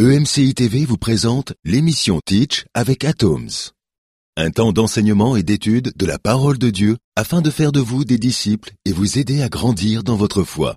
EMCI TV vous présente l'émission Teach avec Atoms. Un temps d'enseignement et d'étude de la parole de Dieu afin de faire de vous des disciples et vous aider à grandir dans votre foi.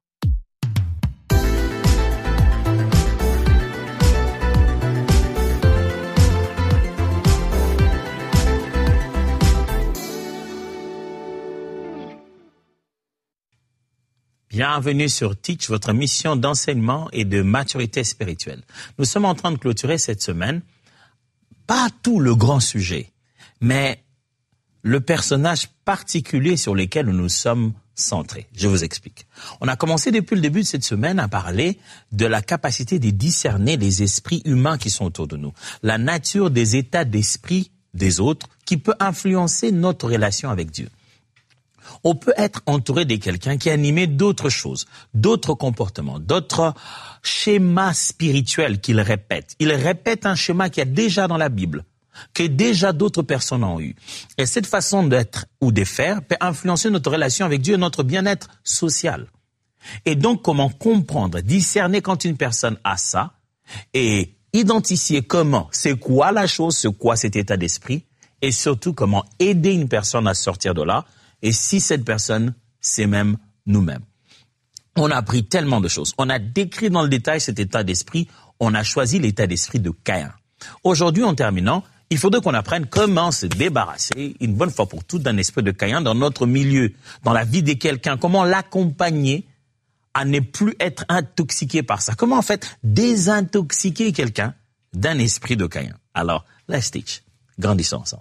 Bienvenue sur Teach, votre mission d'enseignement et de maturité spirituelle. Nous sommes en train de clôturer cette semaine, pas tout le grand sujet, mais le personnage particulier sur lequel nous nous sommes centrés. Je vous explique. On a commencé depuis le début de cette semaine à parler de la capacité de discerner les esprits humains qui sont autour de nous, la nature des états d'esprit des autres qui peut influencer notre relation avec Dieu. On peut être entouré de quelqu'un qui est animé d'autres choses, d'autres comportements, d'autres schémas spirituels qu'il répète. Il répète un schéma qu'il y a déjà dans la Bible, que déjà d'autres personnes ont eu. Et cette façon d'être ou de faire peut influencer notre relation avec Dieu et notre bien-être social. Et donc, comment comprendre, discerner quand une personne a ça et identifier comment, c'est quoi la chose, c'est quoi cet état d'esprit et surtout comment aider une personne à sortir de là. Et si cette personne, c'est même nous-mêmes. On a appris tellement de choses. On a décrit dans le détail cet état d'esprit. On a choisi l'état d'esprit de Caïn. Aujourd'hui, en terminant, il faudrait qu'on apprenne comment se débarrasser une bonne fois pour toutes d'un esprit de Caïn dans notre milieu, dans la vie de quelqu'un. Comment l'accompagner à ne plus être intoxiqué par ça. Comment en fait désintoxiquer quelqu'un d'un esprit de Caïn. Alors, let's teach. Grandissons ensemble.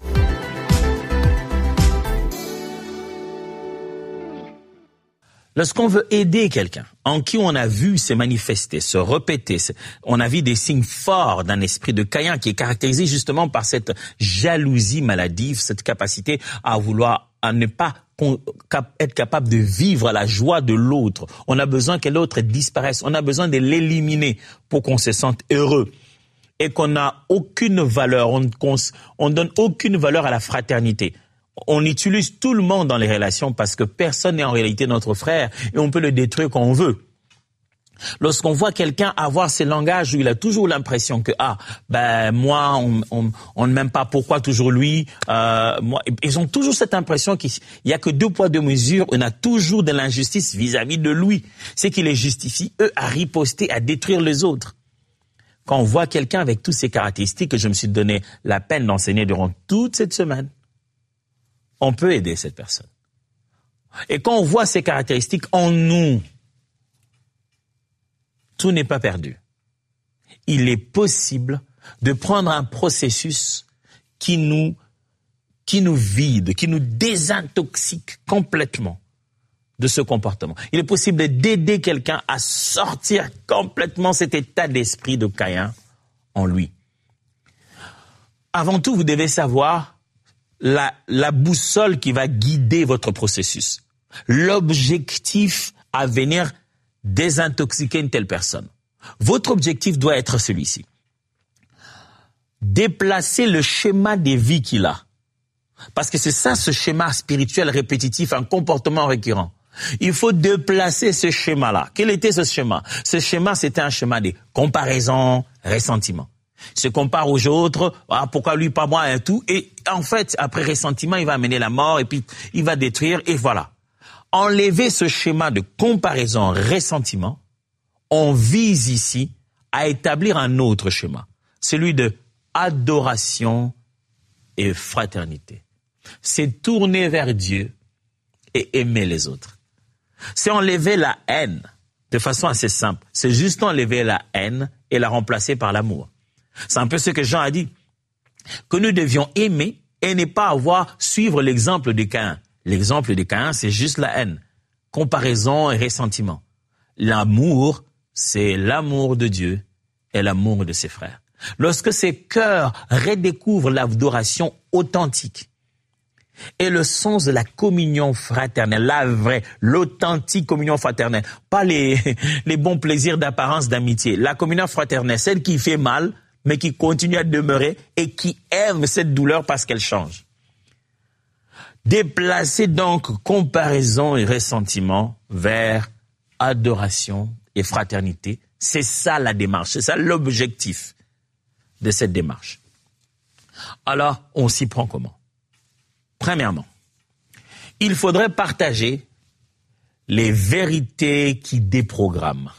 Lorsqu'on veut aider quelqu'un, en qui on a vu se manifester, se répéter, on a vu des signes forts d'un esprit de Caïn qui est caractérisé justement par cette jalousie maladive, cette capacité à ne pas être capable de vivre la joie de l'autre. On a besoin que l'autre disparaisse, on a besoin de l'éliminer pour qu'on se sente heureux. Et qu'on n'a aucune valeur, on donne aucune valeur à la fraternité. On utilise tout le monde dans les relations parce que personne n'est en réalité notre frère et on peut le détruire quand on veut. Lorsqu'on voit quelqu'un avoir ce langage où il a toujours l'impression que moi on ne m'aime pas, pourquoi toujours lui, ils ont toujours cette impression qu'il y a que deux poids deux mesures, on a toujours de l'injustice vis-à-vis de lui, c'est qu'il les justifie eux à riposter, à détruire les autres. Quand on voit quelqu'un avec toutes ces caractéristiques que je me suis donné la peine d'enseigner durant toute cette semaine, on peut aider cette personne. Et quand on voit ces caractéristiques en nous, tout n'est pas perdu. Il est possible de prendre un processus qui nous vide, qui nous désintoxique complètement de ce comportement. Il est possible d'aider quelqu'un à sortir complètement cet état d'esprit de Caïn en lui. Avant tout, vous devez savoir la boussole qui va guider votre processus. L'objectif à venir désintoxiquer une telle personne. Votre objectif doit être celui-ci. Déplacer le schéma des vies qu'il a. Parce que c'est ça, ce schéma spirituel répétitif, un comportement récurrent. Il faut déplacer ce schéma-là. Quel était ce schéma? Ce schéma, c'était un schéma de comparaison, ressentiment. Se compare aux autres, pourquoi lui, pas moi, et tout. Et en fait, après ressentiment, il va amener la mort et puis il va détruire et voilà. Enlever ce schéma de comparaison, ressentiment, on vise ici à établir un autre schéma, celui de adoration et fraternité. C'est tourner vers Dieu et aimer les autres. C'est enlever la haine de façon assez simple. C'est juste enlever la haine et la remplacer par l'amour. C'est un peu ce que Jean a dit, que nous devions aimer et ne pas suivre l'exemple de Caïn. L'exemple de Caïn, c'est juste la haine, comparaison et ressentiment. L'amour, c'est l'amour de Dieu et l'amour de ses frères. Lorsque ces cœurs redécouvrent l'adoration authentique et le sens de la communion fraternelle, la vraie, l'authentique communion fraternelle, pas les bons plaisirs d'apparence d'amitié, la communion fraternelle, celle qui fait mal, mais qui continue à demeurer et qui aime cette douleur parce qu'elle change. Déplacer donc comparaison et ressentiment vers adoration et fraternité, C'est ça la démarche, c'est ça l'objectif de cette démarche. Alors, on s'y prend comment? Premièrement, il faudrait partager les vérités qui déprogramment.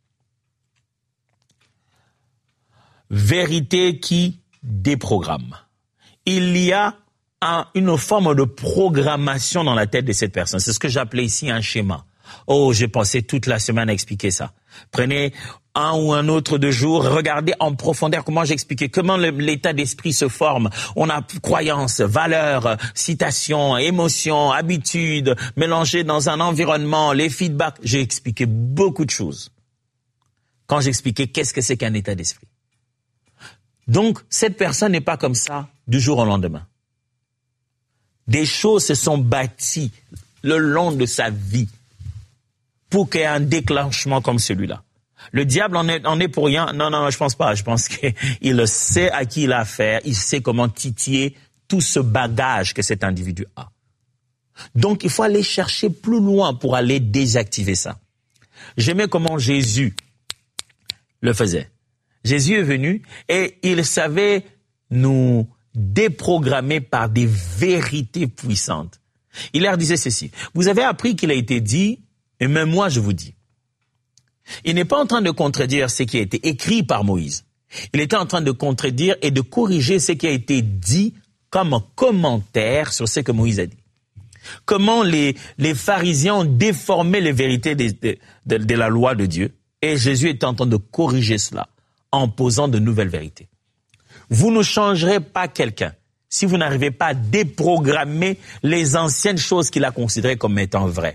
Vérités qui déprogramment. Il y a une forme de programmation dans la tête de cette personne. C'est ce que j'appelais ici un schéma. Oh, j'ai passé toute la semaine à expliquer ça. Prenez un ou un autre de jour, regardez en profondeur comment j'expliquais, comment l'état d'esprit se forme. On a croyances, valeurs, citations, émotions, habitudes, mélangées dans un environnement, les feedbacks. J'ai expliqué beaucoup de choses quand j'expliquais qu'est-ce que c'est qu'un état d'esprit. Donc, cette personne n'est pas comme ça du jour au lendemain. Des choses se sont bâties le long de sa vie pour qu'il y ait un déclenchement comme celui-là. Le diable en est pour rien. Non, je pense pas. Je pense qu'il sait à qui il a affaire. Il sait comment titiller tout ce bagage que cet individu a. Donc, il faut aller chercher plus loin pour aller désactiver ça. J'aimais comment Jésus le faisait. Jésus est venu et il savait nous déprogrammer par des vérités puissantes. Il leur disait ceci. Vous avez appris qu'il a été dit, et même moi je vous dis. Il n'est pas en train de contredire ce qui a été écrit par Moïse. Il était en train de contredire et de corriger ce qui a été dit comme un commentaire sur ce que Moïse a dit. Comment les pharisiens ont déformé les vérités de la loi de Dieu. Et Jésus était en train de corriger cela en posant de nouvelles vérités. Vous ne changerez pas quelqu'un si vous n'arrivez pas à déprogrammer les anciennes choses qu'il a considérées comme étant vraies.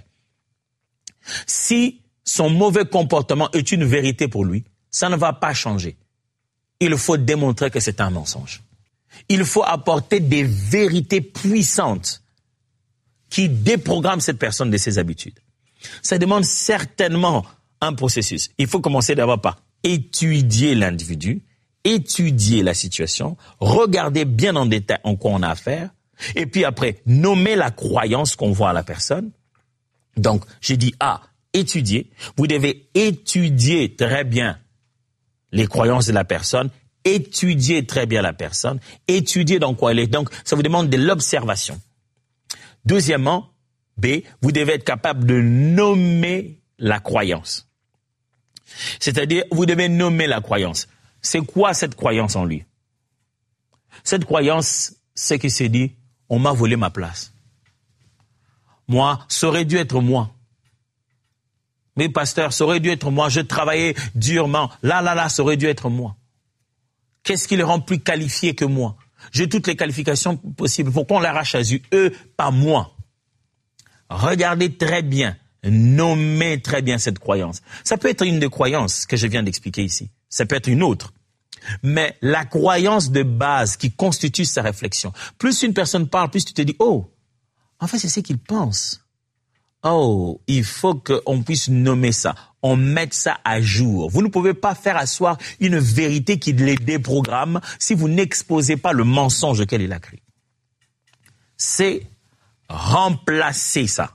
Si son mauvais comportement est une vérité pour lui, ça ne va pas changer. Il faut démontrer que c'est un mensonge. Il faut apporter des vérités puissantes qui déprogramment cette personne de ses habitudes. Ça demande certainement un processus. Il faut commencer d'abord par étudier l'individu, étudier la situation, regarder bien en détail en quoi on a affaire, et puis après, nommer la croyance qu'on voit à la personne. Donc, j'ai dit étudier. Vous devez étudier très bien les croyances de la personne, étudier très bien la personne, étudier dans quoi elle est. Donc, ça vous demande de l'observation. Deuxièmement, B, vous devez être capable de nommer la croyance. C'est-à-dire, vous devez nommer la croyance. C'est quoi cette croyance en lui? Cette croyance, c'est qu'il s'est dit, on m'a volé ma place. Moi, ça aurait dû être moi. Mais pasteur, ça aurait dû être moi. Je travaillais durement. Là, ça aurait dû être moi. Qu'est-ce qui les rend plus qualifiés que moi? J'ai toutes les qualifications possibles. Pourquoi on l'arrache à eux? Eux, pas moi. Regardez très bien. Nommez très bien cette croyance. Ça peut être une des croyances que je viens d'expliquer ici. Ça peut être une autre. Mais la croyance de base qui constitue sa réflexion. Plus une personne parle, plus tu te dis, oh, en fait, c'est ce qu'il pense. Oh, il faut qu'on puisse nommer ça. On mette ça à jour. Vous ne pouvez pas faire asseoir une vérité qui les déprogramme si vous n'exposez pas le mensonge auquel il a cru. C'est remplacer ça.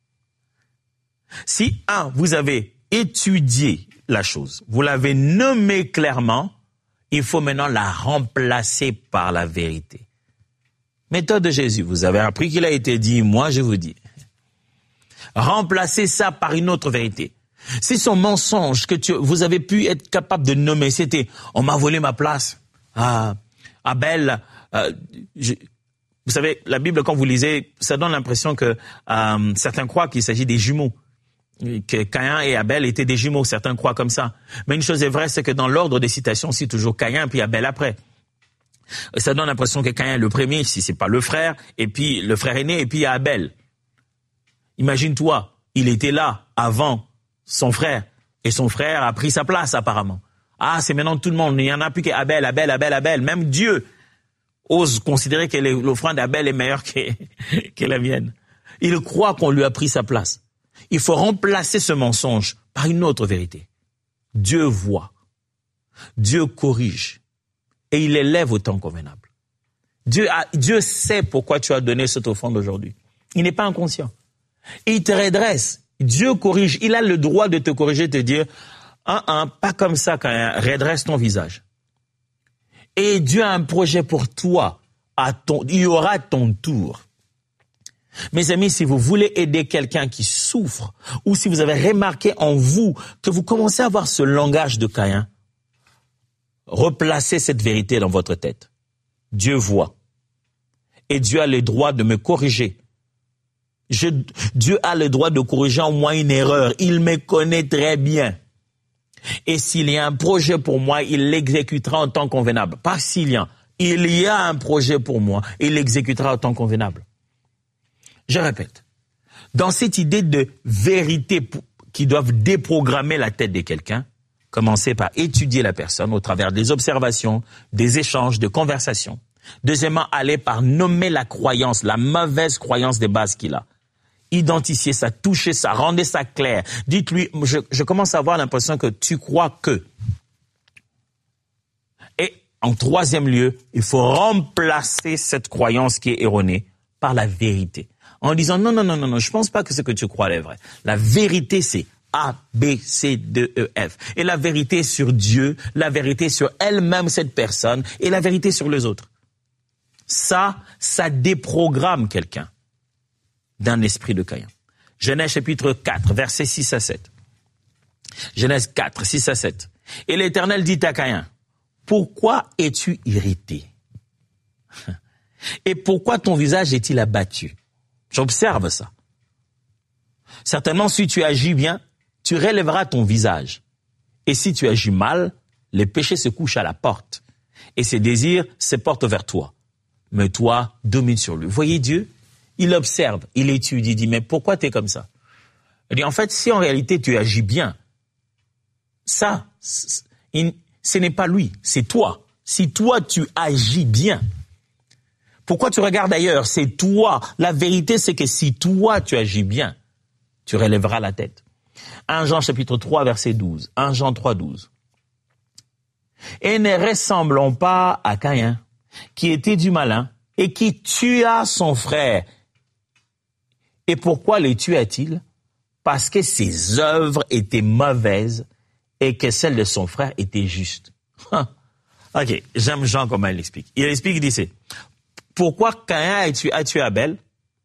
Si, vous avez étudié la chose, vous l'avez nommée clairement, il faut maintenant la remplacer par la vérité. Méthode de Jésus, vous avez appris qu'il a été dit, moi je vous dis. Remplacez ça par une autre vérité. Si son mensonge que vous avez pu être capable de nommer, c'était « on m'a volé ma place ». Abel, vous savez, la Bible, quand vous lisez, ça donne l'impression que certains croient qu'il s'agit des jumeaux. Que Caïn et Abel étaient des jumeaux, certains croient comme ça. Mais une chose est vraie, c'est que dans l'ordre des citations, c'est toujours Caïn puis Abel après. Ça donne l'impression que Caïn est le premier, si c'est pas le frère, et puis le frère aîné, et puis il y a Abel. Imagine-toi, il était là avant son frère, et son frère a pris sa place apparemment. C'est maintenant tout le monde, il n'y en a plus qu'Abel, Abel. Même Dieu ose considérer que l'offrande d'Abel est meilleure que la mienne. Il croit qu'on lui a pris sa place. Il faut remplacer ce mensonge par une autre vérité. Dieu voit, Dieu corrige, et il élève au temps convenable. Dieu sait pourquoi tu as donné cette offrande aujourd'hui. Il n'est pas inconscient. Il te redresse. Dieu corrige. Il a le droit de te corriger, de te dire, Pas comme ça, Caïn. Redresse ton visage. Et Dieu a un projet pour toi. Il y aura ton tour. Mes amis, si vous voulez aider quelqu'un qui souffre, ou si vous avez remarqué en vous que vous commencez à avoir ce langage de Caïn, replacez cette vérité dans votre tête. Dieu voit. Et Dieu a le droit de me corriger. Dieu a le droit de corriger en moi une erreur. Il me connaît très bien. Et s'il y a un projet pour moi, il l'exécutera en temps convenable. Pas s'il y a. Il y a un projet pour moi, il l'exécutera en temps convenable. Je répète. Dans cette idée de vérité qui doivent déprogrammer la tête de quelqu'un, commencez par étudier la personne au travers des observations, des échanges, de conversations. Deuxièmement, allez par nommer la croyance, la mauvaise croyance de base qu'il a. Identifiez ça, touchez ça, rendez ça clair. Dites-lui, je commence à avoir l'impression que tu crois que. Et en troisième lieu, il faut remplacer cette croyance qui est erronée par la vérité. En disant, non, je pense pas que ce que tu crois est vrai. La vérité, c'est A, B, C, D, E, F. Et la vérité sur Dieu, la vérité sur elle-même, cette personne, et la vérité sur les autres. Ça déprogramme quelqu'un d'un esprit de Caïn. Genèse chapitre 4, versets 6 à 7. Genèse 4, 6 à 7. Et l'Éternel dit à Caïn, pourquoi es-tu irrité? Et pourquoi ton visage est-il abattu? J'observe ça. Certainement, si tu agis bien, tu relèveras ton visage. Et si tu agis mal, les péchés se couchent à la porte. Et ses désirs se portent vers toi. Mais toi, domine sur lui. Voyez Dieu, il observe, il étudie, il dit, mais pourquoi tu es comme ça? Il dit, en fait, si en réalité tu agis bien, ça, ce n'est pas lui, c'est toi. Si toi, tu agis bien, pourquoi tu regardes ailleurs? C'est toi. La vérité, c'est que si toi, tu agis bien, tu relèveras la tête. 1 Jean chapitre 3, verset 12. 1 Jean 3, 12. Et ne ressemblons pas à Caïn, qui était du malin et qui tua son frère. Et pourquoi le tua-t-il? Parce que ses œuvres étaient mauvaises et que celles de son frère étaient justes. Ok, j'aime Jean comment il explique. Il explique, il dit, pourquoi Caïn a tué Abel?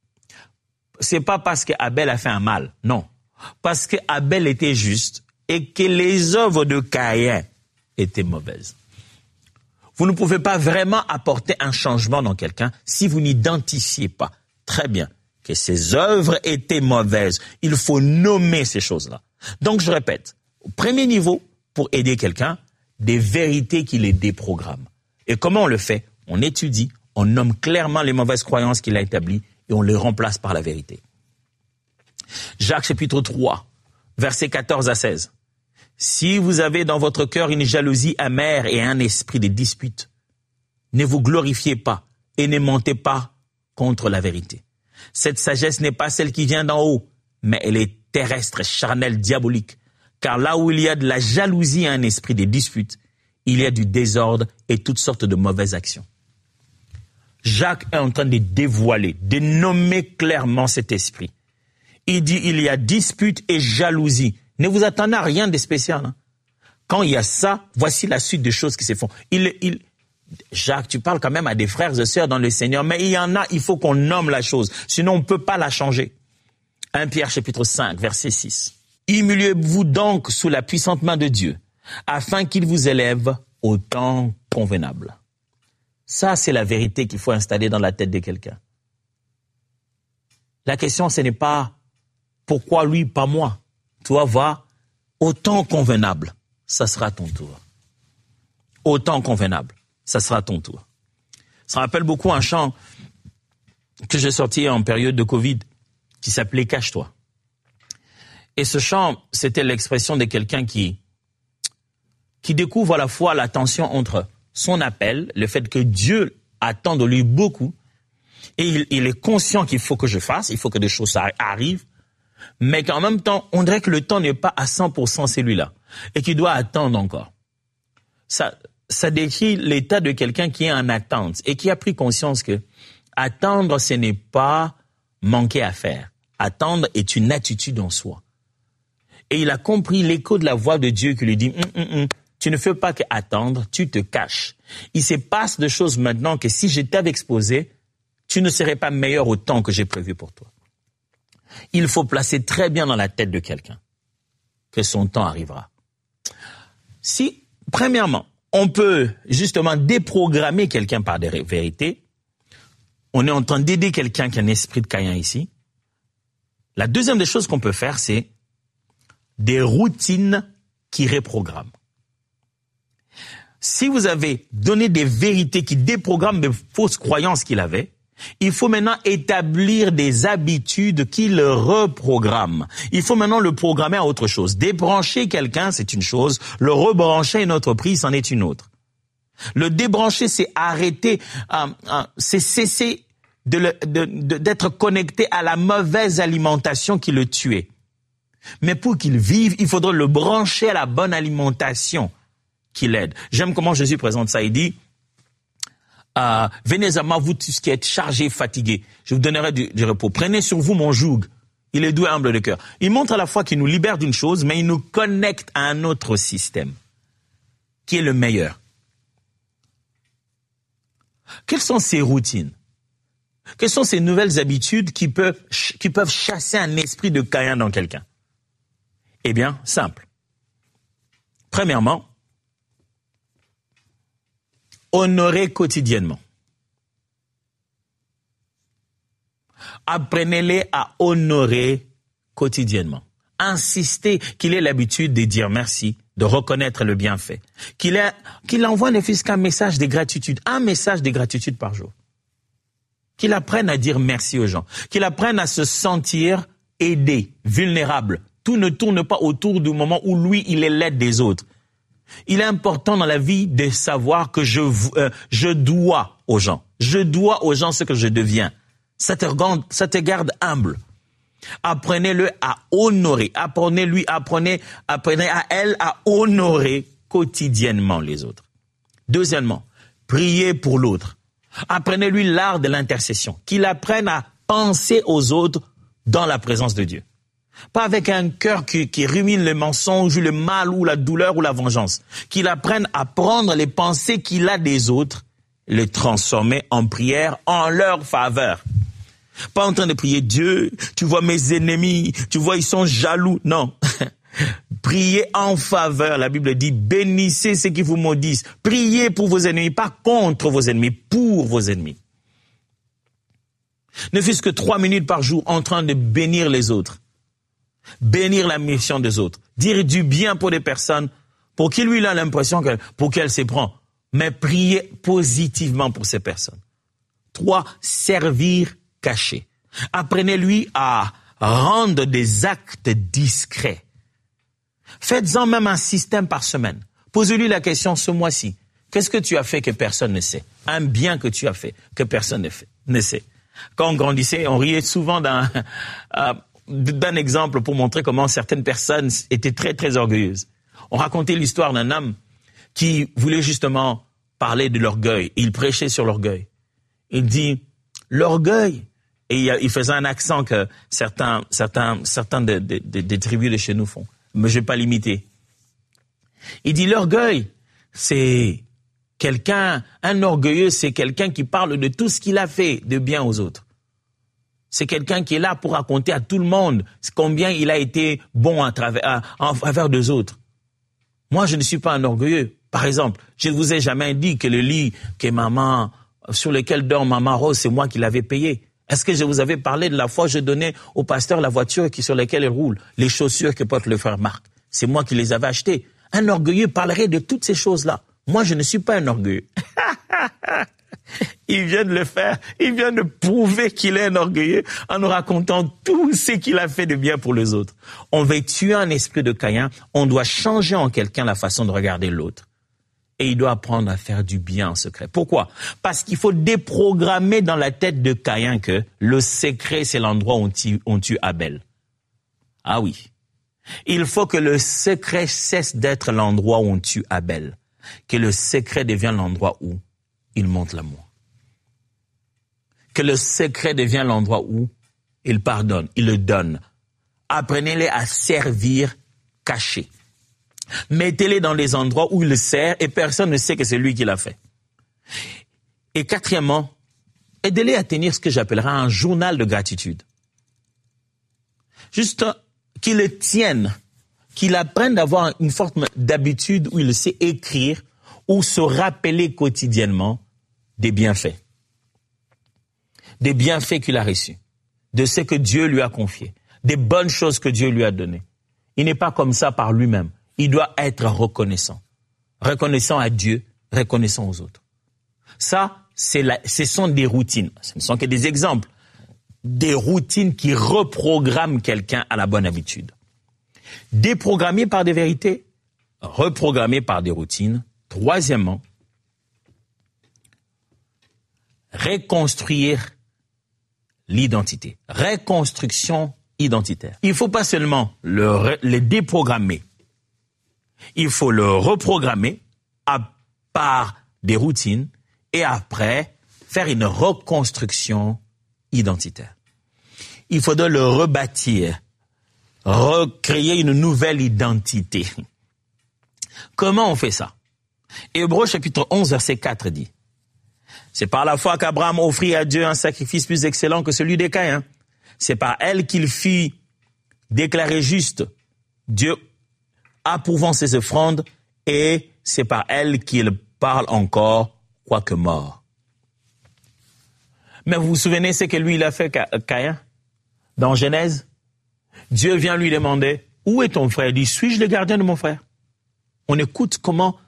C'est pas parce qu'Abel a fait un mal, non. Parce qu'Abel était juste et que les œuvres de Caïn étaient mauvaises. Vous ne pouvez pas vraiment apporter un changement dans quelqu'un si vous n'identifiez pas très bien que ses œuvres étaient mauvaises. Il faut nommer ces choses-là. Donc, je répète, au premier niveau, pour aider quelqu'un, des vérités qui les déprogramment. Et comment on le fait? On étudie, on nomme clairement les mauvaises croyances qu'il a établies et on les remplace par la vérité. Jacques chapitre 3, versets 14 à 16. Si vous avez dans votre cœur une jalousie amère et un esprit de dispute, ne vous glorifiez pas et ne mentez pas contre la vérité. Cette sagesse n'est pas celle qui vient d'en haut, mais elle est terrestre, charnelle, diabolique. Car là où il y a de la jalousie et un esprit de dispute, il y a du désordre et toutes sortes de mauvaises actions. Jacques est en train de dévoiler, de nommer clairement cet esprit. Il dit, il y a dispute et jalousie. Ne vous attendez à rien de spécial. Hein. Quand il y a ça, voici la suite des choses qui se font. Jacques, tu parles quand même à des frères et sœurs dans le Seigneur, mais il y en a, il faut qu'on nomme la chose. Sinon, on ne peut pas la changer. 1 Pierre chapitre 5, verset 6. Humiliez-vous donc sous la puissante main de Dieu, afin qu'il vous élève au temps convenable. Ça, c'est la vérité qu'il faut installer dans la tête de quelqu'un. La question, ce n'est pas pourquoi lui, pas moi. Toi, va au temps convenable, ça sera ton tour. Au temps convenable, ça sera ton tour. Ça rappelle beaucoup un chant que j'ai sorti en période de Covid qui s'appelait « Cache-toi ». Et ce chant, c'était l'expression de quelqu'un qui découvre à la fois la tension entre son appel, le fait que Dieu attend de lui beaucoup, et il est conscient qu'il faut que je fasse, il faut que des choses arrivent, mais qu'en même temps, on dirait que le temps n'est pas à 100% celui-là, et qu'il doit attendre encore. Ça décrit l'état de quelqu'un qui est en attente, et qui a pris conscience que attendre, ce n'est pas manquer à faire. Attendre est une attitude en soi. Et il a compris l'écho de la voix de Dieu qui lui dit, tu ne fais pas qu'attendre, tu te caches. Il se passe de choses maintenant que si je t'avais exposé, tu ne serais pas meilleur au temps que j'ai prévu pour toi. Il faut placer très bien dans la tête de quelqu'un que son temps arrivera. Si, premièrement, on peut justement déprogrammer quelqu'un par des vérités, on est en train d'aider quelqu'un qui a un esprit de Caïn ici. La deuxième des choses qu'on peut faire, c'est des routines qui reprogramment. Si vous avez donné des vérités qui déprogramment de fausses croyances qu'il avait, il faut maintenant établir des habitudes qui le reprogramment. Il faut maintenant le programmer à autre chose. Débrancher quelqu'un, c'est une chose. Le rebrancher à une autre prise, c'en est une autre. Le débrancher, c'est arrêter, c'est cesser d'être connecté à la mauvaise alimentation qui le tuait. Mais pour qu'il vive, il faudrait le brancher à la bonne alimentation qui l'aide. J'aime comment Jésus présente ça. Il dit, venez à moi, vous tous qui êtes chargés et fatigués, je vous donnerai du repos. Prenez sur vous mon joug. Il est doux et humble de cœur. Il montre à la fois qu'il nous libère d'une chose, mais il nous connecte à un autre système, qui est le meilleur. Quelles sont ces routines? Quelles sont ces nouvelles habitudes qui peuvent chasser un esprit de Caïn dans quelqu'un? Eh bien, simple. Premièrement, honorez quotidiennement. Apprenez-les à honorer quotidiennement. Insistez qu'il ait l'habitude de dire merci, de reconnaître le bienfait. Qu'il envoie ne fût-ce qu'un message de gratitude, un message de gratitude par jour. Qu'il apprenne à dire merci aux gens. Qu'il apprenne à se sentir aidé, vulnérable. Tout ne tourne pas autour du moment où lui, il est l'aide des autres. Il est important dans la vie de savoir que je dois aux gens. Je dois aux gens ce que je deviens. Ça te garde humble. Apprenez-le à honorer. Apprenez à elle à honorer quotidiennement les autres. Deuxièmement, priez pour l'autre. Apprenez-lui l'art de l'intercession. Qu'il apprenne à penser aux autres dans la présence de Dieu. Pas avec un cœur qui rumine le mensonge, le mal ou la douleur ou la vengeance. Qu'il apprenne à prendre les pensées qu'il a des autres, les transformer en prière en leur faveur. Pas en train de prier Dieu, tu vois mes ennemis, tu vois ils sont jaloux. Non. Priez en faveur. La Bible dit bénissez ceux qui vous maudissent. Priez pour vos ennemis, pas contre vos ennemis, pour vos ennemis. Ne fût-ce que 3 minutes par jour en train de bénir les autres. Bénir la mission des autres. Dire du bien pour des personnes pour qui lui il a l'impression pour qu'elle s'y prend. Mais prier positivement pour ces personnes. 3, servir caché. Apprenez-lui à rendre des actes discrets. Faites-en même un système par semaine. Posez-lui la question ce mois-ci. Qu'est-ce que tu as fait que personne ne sait? Un bien que tu as fait que personne ne sait. Quand on grandissait, on riait souvent d'un exemple pour montrer comment certaines personnes étaient très, très orgueilleuses. On racontait l'histoire d'un homme qui voulait justement parler de l'orgueil. Il prêchait sur l'orgueil. Il dit, l'orgueil, et il faisait un accent que certains des tribus de chez nous font. Mais je vais pas l'imiter. Il dit, l'orgueil, c'est un orgueilleux, c'est quelqu'un qui parle de tout ce qu'il a fait de bien aux autres. C'est quelqu'un qui est là pour raconter à tout le monde combien il a été bon en faveur des autres. Moi, je ne suis pas un orgueilleux. Par exemple, je ne vous ai jamais dit que le lit sur lequel dort maman Rose, c'est moi qui l'avais payé. Est-ce que je vous avais parlé de la fois où je donnais au pasteur la voiture sur laquelle il roule, les chaussures que porte le frère Marc? C'est moi qui les avais achetées. Un orgueilleux parlerait de toutes ces choses-là. Moi, je ne suis pas un orgueilleux. Il vient de le faire. Il vient de prouver qu'il est un orgueilleux en nous racontant tout ce qu'il a fait de bien pour les autres. On veut tuer un esprit de Caïn. On doit changer en quelqu'un la façon de regarder l'autre. Et il doit apprendre à faire du bien en secret. Pourquoi? Parce qu'il faut déprogrammer dans la tête de Caïn que le secret, c'est l'endroit où on tue Abel. Ah oui. Il faut que le secret cesse d'être l'endroit où on tue Abel. Que le secret devienne l'endroit où il montre l'amour. Que le secret devienne l'endroit où il pardonne, il le donne. Apprenez-les à servir cachés. Mettez-les dans des endroits où il sert et personne ne sait que c'est lui qui l'a fait. Et quatrièmement, aidez-les à tenir ce que j'appellerais un journal de gratitude. Juste qu'ils le tiennent, qu'il apprenne d'avoir une forme d'habitude où il sait écrire ou se rappeler quotidiennement des bienfaits qu'il a reçus, de ce que Dieu lui a confié, des bonnes choses que Dieu lui a données. Il n'est pas comme ça par lui-même. Il doit être reconnaissant. Reconnaissant à Dieu, reconnaissant aux autres. Ça, ce sont des routines. Ce ne sont que des exemples. Des routines qui reprogramment quelqu'un à la bonne habitude. Déprogrammé par des vérités, reprogrammé par des routines. Troisièmement, reconstruire l'identité. Reconstruction identitaire. Il ne faut pas seulement le déprogrammer, il faut le reprogrammer par des routines et après faire une reconstruction identitaire. Il faudra le rebâtir, recréer une nouvelle identité. Comment on fait ça? Hébreux chapitre 11 verset 4 dit: c'est par la foi qu'Abraham offrit à Dieu un sacrifice plus excellent que celui des Caïns. C'est par elle qu'il fit déclarer juste Dieu approuvant ses offrandes, et c'est par elle qu'il parle encore, quoique mort. Mais vous vous souvenez ce que lui il a fait, Caïn, dans Genèse? Dieu vient lui demander: où est ton frère? Il dit: suis-je le gardien de mon frère? On écoute comment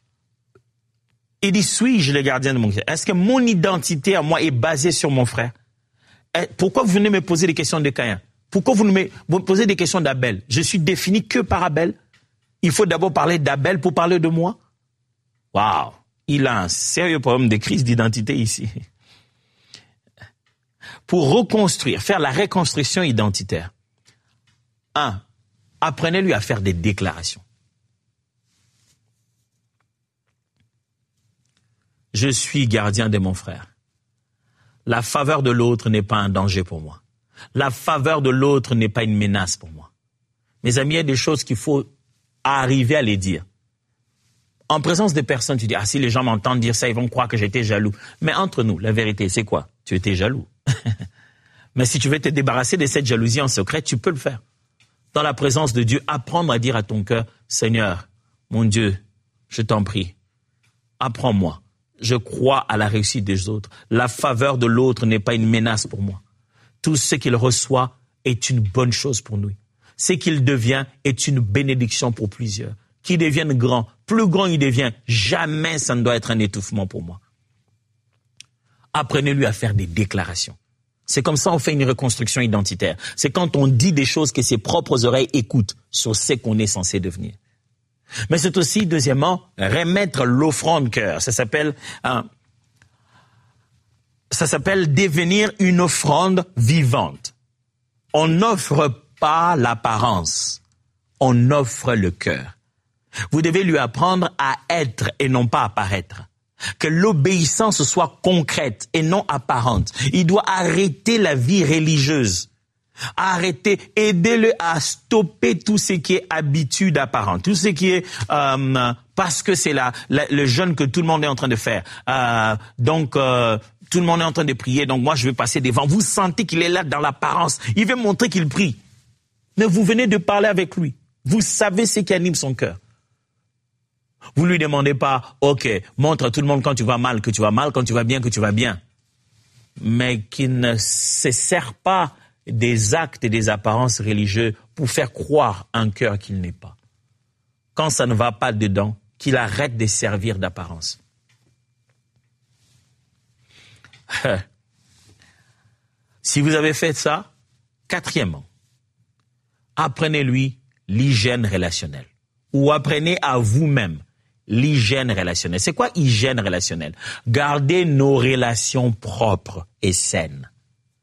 il dit: suis-je le gardien de mon frère? Est-ce que mon identité à moi est basée sur mon frère? Pourquoi vous venez me poser des questions de Caïn? Pourquoi vous me posez des questions d'Abel? Je suis défini que par Abel. Il faut d'abord parler d'Abel pour parler de moi. Waouh! Il a un sérieux problème de crise d'identité ici. Pour reconstruire, faire la reconstruction identitaire. 1. Apprenez-lui à faire des déclarations. Je suis gardien de mon frère. La faveur de l'autre n'est pas un danger pour moi. La faveur de l'autre n'est pas une menace pour moi. Mes amis, il y a des choses qu'il faut arriver à les dire. En présence des personnes, tu dis: ah, si les gens m'entendent dire ça, ils vont croire que j'étais jaloux. Mais entre nous, la vérité, c'est quoi? Tu étais jaloux. Mais si tu veux te débarrasser de cette jalousie en secret, tu peux le faire. Dans la présence de Dieu, apprendre à dire à ton cœur: Seigneur, mon Dieu, je t'en prie, apprends-moi. Je crois à la réussite des autres. La faveur de l'autre n'est pas une menace pour moi. Tout ce qu'il reçoit est une bonne chose pour nous. Ce qu'il devient est une bénédiction pour plusieurs. Qu'il devienne grand, plus grand il devient, jamais ça ne doit être un étouffement pour moi. Apprenez-lui à faire des déclarations. C'est comme ça on fait une reconstruction identitaire. C'est quand on dit des choses que ses propres oreilles écoutent sur ce qu'on est censé devenir. Mais c'est aussi, deuxièmement, remettre l'offrande cœur. Ça s'appelle devenir une offrande vivante. On n'offre pas l'apparence, on offre le cœur. Vous devez lui apprendre à être et non pas à paraître. Que l'obéissance soit concrète et non apparente. Il doit arrêter la vie religieuse. Arrêtez, aidez-le à stopper tout ce qui est habitude apparente, tout ce qui est parce que c'est le jeûne que tout le monde est en train de faire. Donc tout le monde est en train de prier, donc moi je vais passer devant. Vous sentez qu'il est là dans l'apparence, il veut montrer qu'il prie. Mais vous venez de parler avec lui. Vous savez ce qui anime son cœur. Vous lui demandez pas: OK, montre à tout le monde quand tu vas mal que tu vas mal, quand tu vas bien que tu vas bien. Mais qu'il ne se sert pas des actes et des apparences religieuses pour faire croire un cœur qu'il n'est pas. Quand ça ne va pas dedans, qu'il arrête de servir d'apparence. Si vous avez fait ça, quatrièmement, apprenez-lui l'hygiène relationnelle. Ou apprenez à vous-même l'hygiène relationnelle. C'est quoi hygiène relationnelle? Gardez nos relations propres et saines.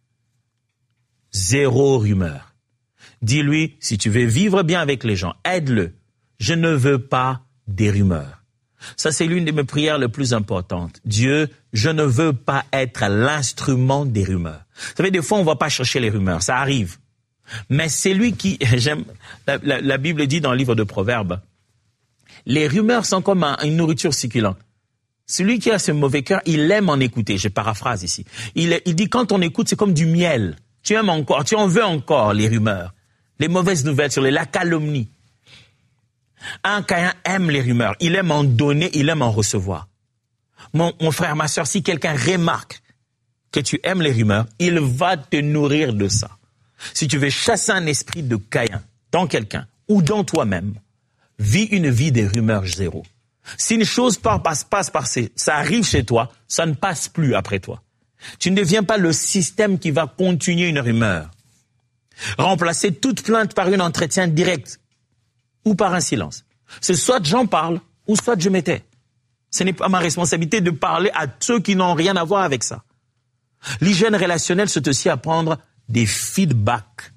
Zéro rumeur. Dis-lui: si tu veux vivre bien avec les gens, aide-le. Je ne veux pas des rumeurs. Ça, c'est l'une de mes prières les plus importantes. Dieu, je ne veux pas être l'instrument des rumeurs. Vous savez, des fois, on ne va pas chercher les rumeurs. Ça arrive. Mais c'est lui qui, la Bible dit dans le livre de Proverbes, les rumeurs sont comme une nourriture succulente. Celui qui a ce mauvais cœur, il aime en écouter. Je paraphrase ici. Il dit quand on écoute, c'est comme du miel. Tu aimes encore, tu en veux encore les rumeurs, les mauvaises nouvelles sur la calomnie. Un Caïn aime les rumeurs. Il aime en donner, il aime en recevoir. Mon frère, ma sœur, si quelqu'un remarque que tu aimes les rumeurs, il va te nourrir de ça. Si tu veux chasser un esprit de Caïn dans quelqu'un ou dans toi-même, vis une vie des rumeurs zéro. Si une chose passe par ça arrive chez toi, ça ne passe plus après toi. Tu ne deviens pas le système qui va continuer une rumeur. Remplacer toute plainte par un entretien direct ou par un silence. C'est soit j'en parle ou soit je m'étais. Ce n'est pas ma responsabilité de parler à ceux qui n'ont rien à voir avec ça. L'hygiène relationnelle, c'est aussi apprendre des feedbacks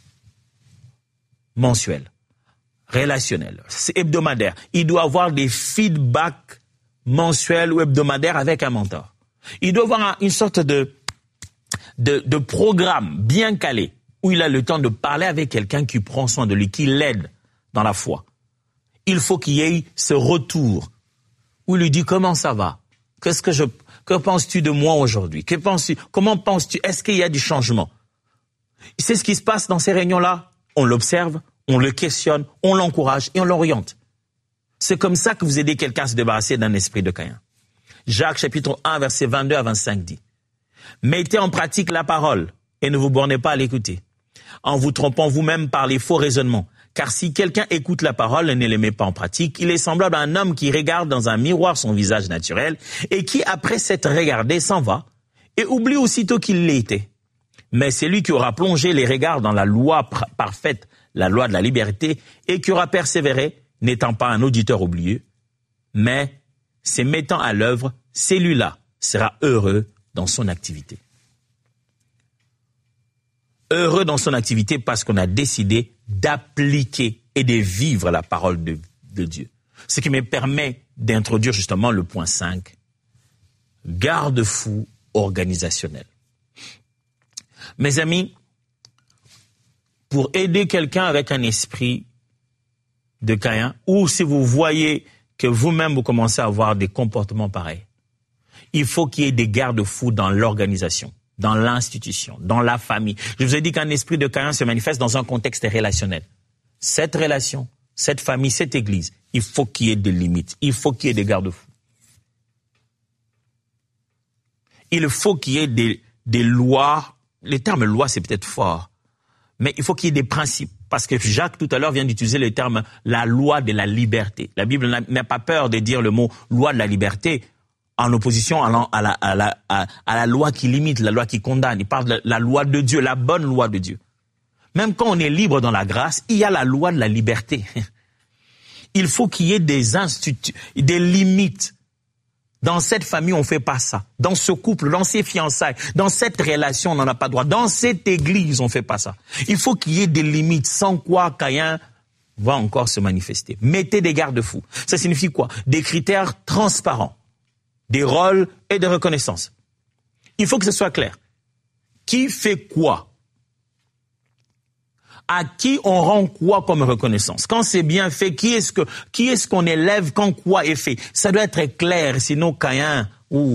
mensuels, relationnels, c'est hebdomadaire. Il doit avoir des feedbacks mensuels ou hebdomadaires avec un mentor. Il doit avoir une sorte de programme bien calé où il a le temps de parler avec quelqu'un qui prend soin de lui, qui l'aide dans la foi. Il faut qu'il y ait ce retour où il lui dit comment ça va, que penses-tu de moi aujourd'hui, comment penses-tu, est-ce qu'il y a du changement? C'est ce qui se passe dans ces réunions-là. On l'observe, on le questionne, on l'encourage et on l'oriente. C'est comme ça que vous aidez quelqu'un à se débarrasser d'un esprit de Caïn. Jacques chapitre 1, verset 22 à 25 dit « Mettez en pratique la parole et ne vous bornez pas à l'écouter, en vous trompant vous-même par les faux raisonnements. Car si quelqu'un écoute la parole et ne les met pas en pratique, il est semblable à un homme qui regarde dans un miroir son visage naturel et qui, après s'être regardé, s'en va et oublie aussitôt qu'il l'était. Mais c'est lui qui aura plongé les regards dans la loi parfaite, la loi de la liberté, et qui aura persévéré, n'étant pas un auditeur oublieux, mais se mettant à l'œuvre, celui-là sera heureux dans son activité. Heureux dans son activité parce qu'on a décidé d'appliquer et de vivre la parole de Dieu. Ce qui me permet d'introduire justement le point 5, garde-fou organisationnel. Mes amis, pour aider quelqu'un avec un esprit de Caïn, ou si vous voyez que vous-même vous commencez à avoir des comportements pareils, il faut qu'il y ait des garde-fous dans l'organisation, dans l'institution, dans la famille. Je vous ai dit qu'un esprit de Caïn se manifeste dans un contexte relationnel. Cette relation, cette famille, cette église, il faut qu'il y ait des limites, il faut qu'il y ait des garde-fous. Il faut qu'il y ait des lois. Le terme loi, c'est peut-être fort, mais il faut qu'il y ait des principes. Parce que Jacques, tout à l'heure, vient d'utiliser le terme la loi de la liberté. La Bible n'a pas peur de dire le mot loi de la liberté en opposition à la loi qui limite, la loi qui condamne. Il parle de la loi de Dieu, la bonne loi de Dieu. Même quand on est libre dans la grâce, il y a la loi de la liberté. Il faut qu'il y ait des instituts, des limites. Dans cette famille, on ne fait pas ça. Dans ce couple, dans ces fiançailles, dans cette relation, on n'en a pas droit. Dans cette église, on ne fait pas ça. Il faut qu'il y ait des limites, sans quoi Caïn va encore se manifester. Mettez des garde-fous. Ça signifie quoi? Des critères transparents, des rôles et de reconnaissance. Il faut que ce soit clair. Qui fait quoi? À qui on rend quoi comme reconnaissance? Quand c'est bien fait, qui est-ce qu'on élève quand quoi est fait? Ça doit être clair, sinon Caïn,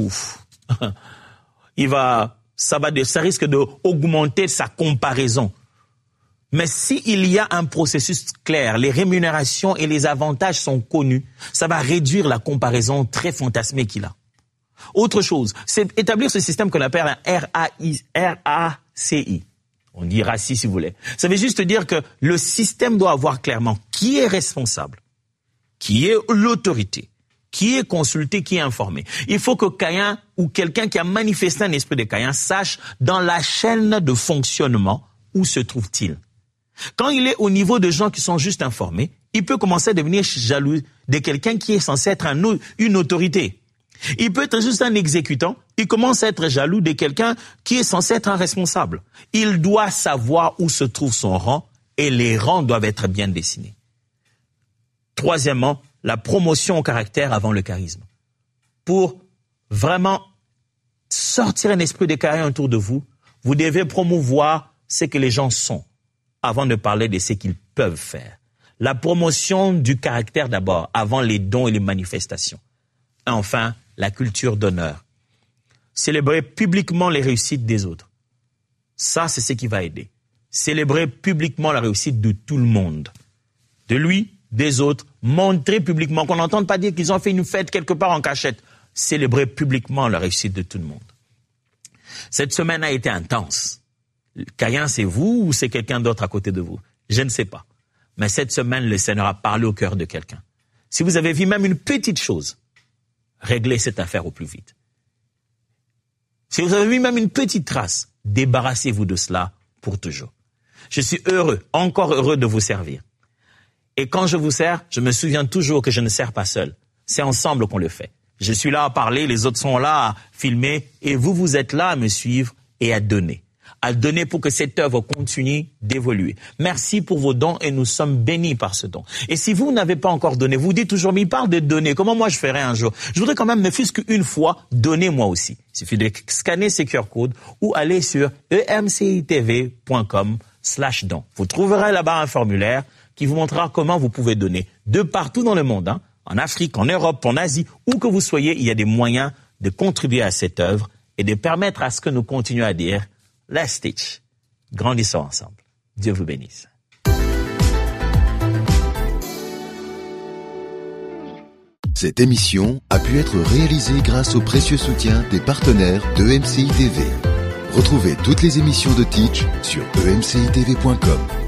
ça risque d'augmenter sa comparaison. Mais s'il y a un processus clair, les rémunérations et les avantages sont connus, ça va réduire la comparaison très fantasmée qu'il a. Autre chose, c'est établir ce système qu'on appelle un RACI. On dit RACI si vous voulez. Ça veut juste dire que le système doit avoir clairement qui est responsable, qui est l'autorité, qui est consulté, qui est informé. Il faut que Caïn ou quelqu'un qui a manifesté un esprit de Caïn sache dans la chaîne de fonctionnement où se trouve-t-il. Quand il est au niveau de gens qui sont juste informés, il peut commencer à devenir jaloux de quelqu'un qui est censé être une autorité. Il peut être juste un exécutant, il commence à être jaloux de quelqu'un qui est censé être un responsable. Il doit savoir où se trouve son rang et les rangs doivent être bien dessinés. Troisièmement, la promotion au caractère avant le charisme. Pour vraiment sortir un esprit de Caïn autour de vous, vous devez promouvoir ce que les gens sont. avant de parler de ce qu'ils peuvent faire. La promotion du caractère d'abord, avant les dons et les manifestations. Et enfin, la culture d'honneur. Célébrer publiquement les réussites des autres. Ça, c'est ce qui va aider. Célébrer publiquement la réussite de tout le monde. De lui, des autres, montrer publiquement, qu'on n'entende pas dire qu'ils ont fait une fête quelque part en cachette. Célébrer publiquement la réussite de tout le monde. Cette semaine a été intense. Caïn, c'est vous ou c'est quelqu'un d'autre à côté de vous? Je ne sais pas. Mais cette semaine, le Seigneur a parlé au cœur de quelqu'un. Si vous avez vu même une petite chose, réglez cette affaire au plus vite. Si vous avez vu même une petite trace, débarrassez-vous de cela pour toujours. Je suis heureux, encore heureux de vous servir. Et quand je vous sers, je me souviens toujours que je ne sers pas seul. C'est ensemble qu'on le fait. Je suis là à parler, les autres sont là à filmer, et vous êtes là à me suivre et à donner. À donner pour que cette œuvre continue d'évoluer. Merci pour vos dons et nous sommes bénis par ce don. Et si vous n'avez pas encore donné, vous dites toujours, mais il parle de donner, comment moi je ferai un jour? Je voudrais quand même, ne fût-ce qu'une fois, donner moi aussi. Il suffit de scanner ces QR codes ou aller sur emcitv.com/don. Vous trouverez là-bas un formulaire qui vous montrera comment vous pouvez donner. De partout dans le monde, en Afrique, en Europe, en Asie, où que vous soyez, il y a des moyens de contribuer à cette œuvre et de permettre à ce que nous continuions à dire Let's teach. Grandissons ensemble. Dieu vous bénisse. Cette émission a pu être réalisée grâce au précieux soutien des partenaires de EMCI TV. Retrouvez toutes les émissions de Teach sur emcitv.com.